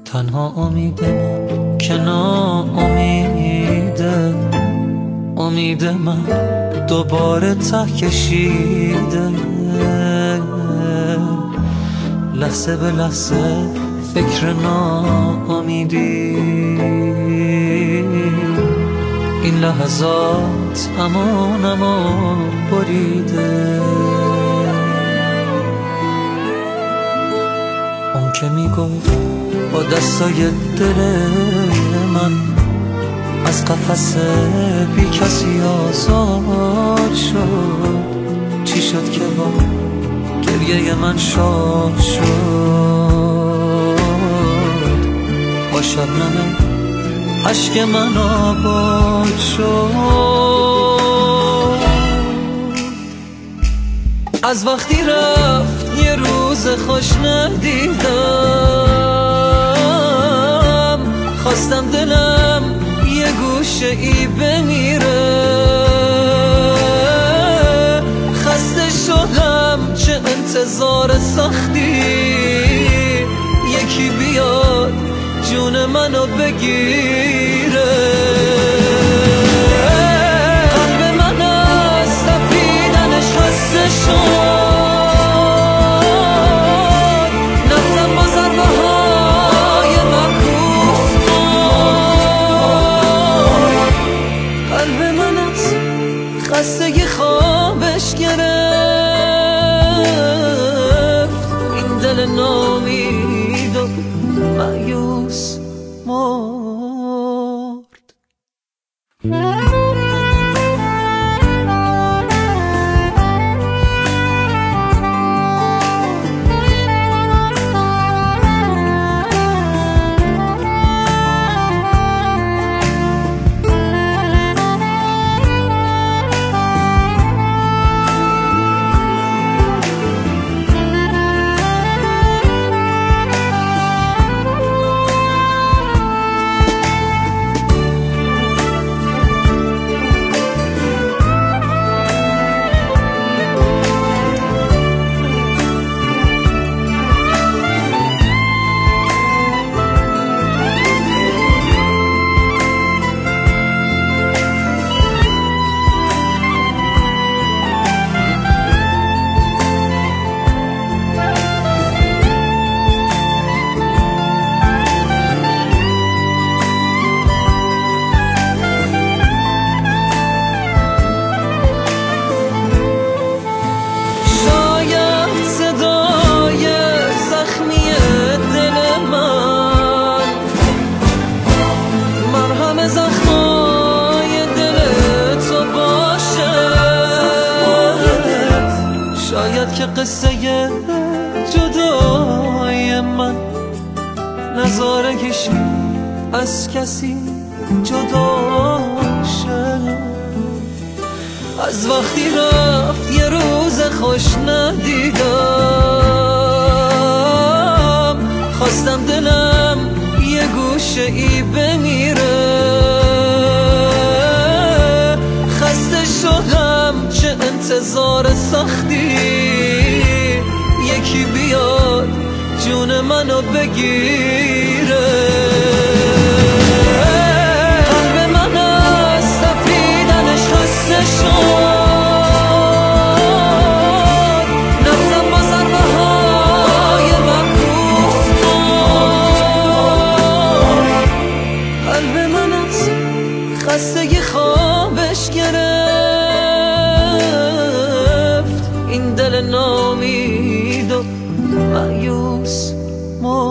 تنها امیدم که ناامیده، امید من دوباره ته کشیده. لحظه به لحظه فکر ناامیدی، این لحظات امانمو بریده. اون که میگفت با دستای دل من از قفس بی کسی آزاد شد، چی شد که با گریه من شاد شد؟ با شبنم عشق من آباد شد. از وقتی رفت یه روز خوش ندیدم، خواستم دلم یه گوشه ای بمیره. خسته شدم چه انتظار سختی، یکی بیاد جون منو بگیره. قلب من از تپیدنش خسته شد، نفسم با ضربه های معکوس بود. قلب من از خستگی خوابش گرفت، این دل نامید و مایوس مرد. شاید که قصه جدای من نذاره کشی از کسی جدا شه. از وقتی رفت یه روز خوش ندیدم، خواستم دلم یه گوشه ای بمیره. خسته شدم چه انتظار سختی، یکی بیاد جون منو بگیره. قلب من از تپیدنش خسته شد، نفسم با ضربه های معکوس بود. قلب من از خستگی خوابش گرفت، این دل نامید و مایوس مرد.